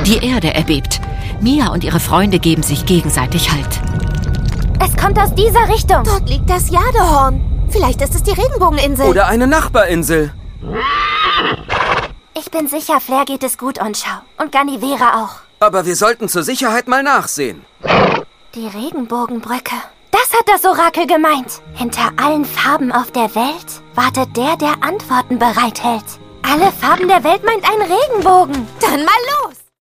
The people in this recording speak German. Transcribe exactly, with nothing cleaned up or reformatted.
Die Erde erbebt. Mia und ihre Freunde geben sich gegenseitig Halt. Es kommt aus dieser Richtung. Dort liegt das Jadehorn. Vielleicht ist es die Regenbogeninsel. Oder eine Nachbarinsel. Ich bin sicher, Flair geht es gut, Unschau. Und Ganivera auch. Aber wir sollten zur Sicherheit mal nachsehen. Die Regenbogenbrücke. Das hat das Orakel gemeint. Hinter allen Farben auf der Welt wartet der, der Antworten bereithält. Alle Farben der Welt meint ein Regenbogen. Dann mal los!